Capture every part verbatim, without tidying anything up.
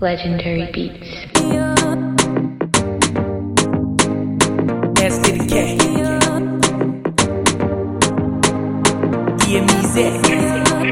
Legendary Beats. S to the K. E M E Z.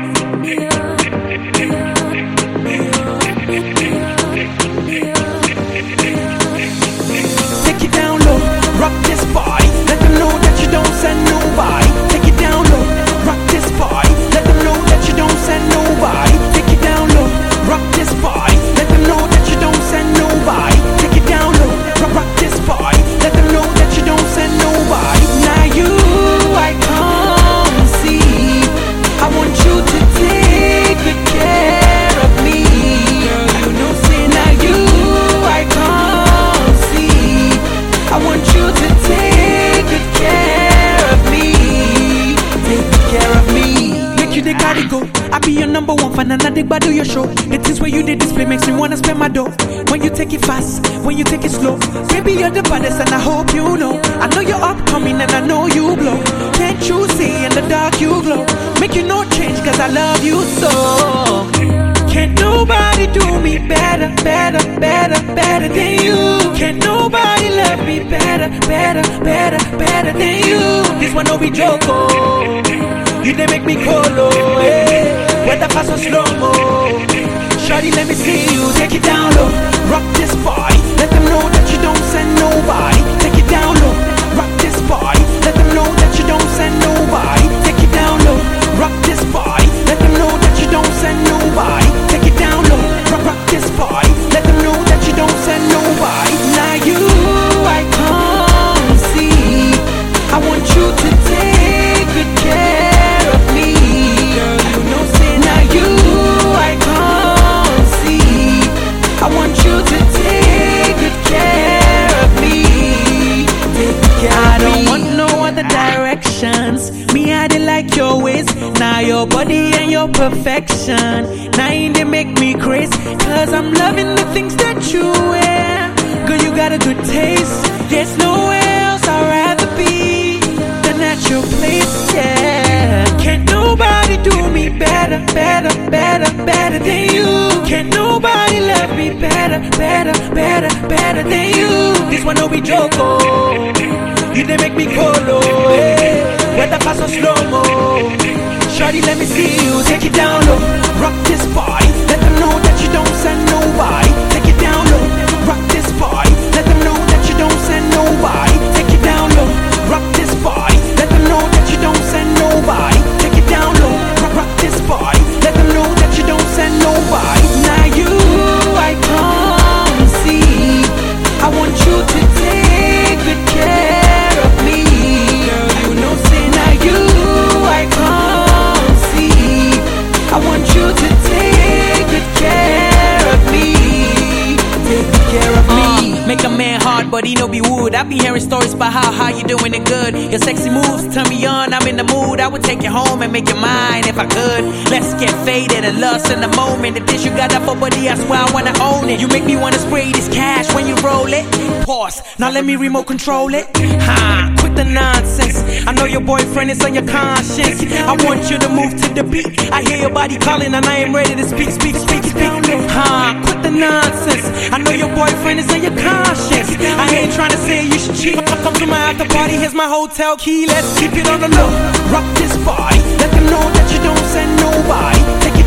Take it down low, rock this boy. Let them know that you don't send nobody. Take it down low, rock this boy. Let them know that you don't send nobody. Take it down low, rock this boy. Let them know that you don't send nobody. Take it down low, rock, rock this boy. Let them know that you don't send nobody. Now you, I come see. I want you to take good care of me. Girl, you know, say now you, I come see. I want you to take good care of me. Take good care of me. Make you the carry go. I be your number one fan and I dig do your show. The things where you did display makes me wanna spend my dough. When you take it fast, when you take it slow. Baby, you're the baddest and I hope you know. I know you're upcoming and I know you blow. Can't you see in the dark you glow? Make you no change cause I love you so. Can't nobody do me better, better, better, better than you. Can't nobody love me better, better, better, better than you. This one no be joke, oh. You they make me colo, eh. Weather fast or slow-mo. Shawty, let me see you. Take it down low, rock this boy. Let them know that you don't send nobody. Take it down low, rock this boy. Let them know that you don't send nobody. Take it down low, rock this boy. Let them know that you don't send nobody. Take it down low, rock, rock this boy. Let them know that you don't send nobody. Now you, I come see. I want you to take good care of me. Girl, you know, say now you, I come see. I want you to take good care of me. Take good care I of don't me. Want no other directions. Me, I did like your ways. Now your body and your perfection. Now they make me crazy. Cause I'm loving the things that you wear. Girl, you got a good taste. There's nowhere else I'd rather be than at your place, yeah. Can't nobody do me better, better, better, better than you. Can't nobody love me better, better, better, better than you. This one no be joke, oh. You they make me colo, eh. Weather fast or slow-mo. Shawty, let me see you. Take it down low, rock this boy. Let them know that you don't send nobody. Take it down low, rock this boy. Let them know that you don't send nobody. Take it down low, rock this boy. Let them know that you don't send nobody. Take it down low, rock, rock this boy. Let them know that you don't send nobody. Now you, I come see. I want you to take good care of me. Girl, you know, say now you, I come see. I want you to take good care of me. Take good care of me. Uh, make a man hard, but he no be wood. I be hearing stories about how how you doing it good. Your sexy moves turn me on. I'm in the mood. I would take you home and make you mine if I could. Let's get faded and lost in the moment. The dish you got that for, buddy, I swear I wanna own it. You make me wanna spray this cash when you roll it. Pause. Now let me remote control it. Ha! Quit the nonsense. I know your boyfriend is on your conscience. I want you to move to the beat. I hear your body calling and I am ready to speak, speak, speak, speak. Ha! Quit the nonsense. I know your boyfriend is on your conscience. I ain't trying to say you should cheat. Come to my after party. Here's my hotel key. Let's keep it on the low. Rock this boy. Let them know that you don't send nobody. Take